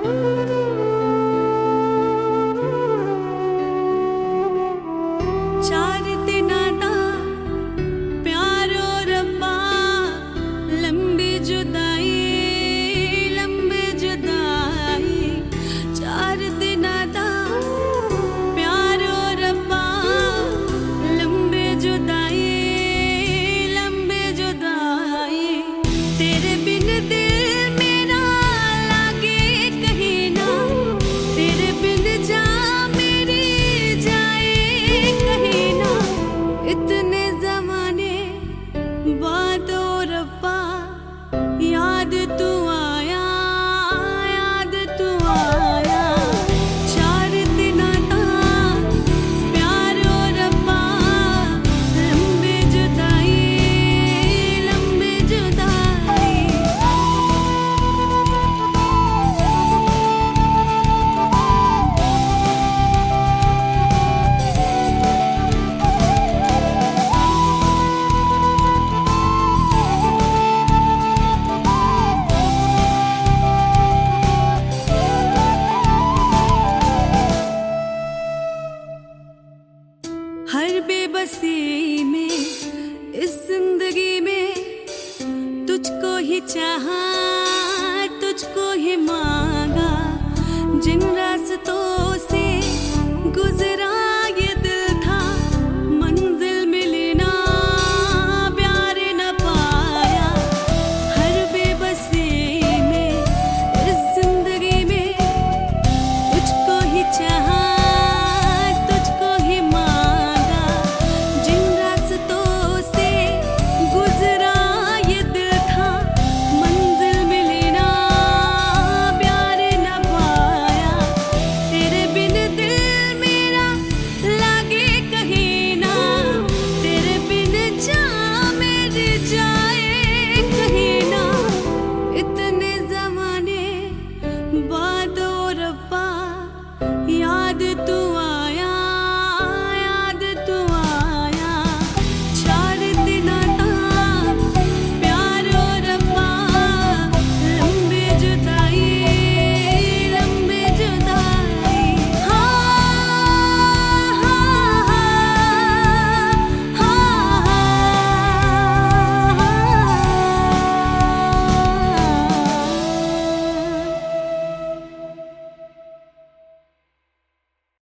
हर बेबसी में इस जिंदगी में तुझको ही चाहा, तुझको ही मांगा। जिन रास्तों से गुजरा ये दिल था, मंजिल मिली ना, प्यार न पाया। हर बेबसी में इस जिंदगी में तुझको ही चाहा, तुझको ही मांगा। जिन रास्तों से गुजरा ये दिल था, मंजिल मिली ना, प्यार न पाया। तेरे बिन दिल मेरा लागे कहीं ना, तेरे बिन जान मेरी जाए कहीं ना। इतने ज़माने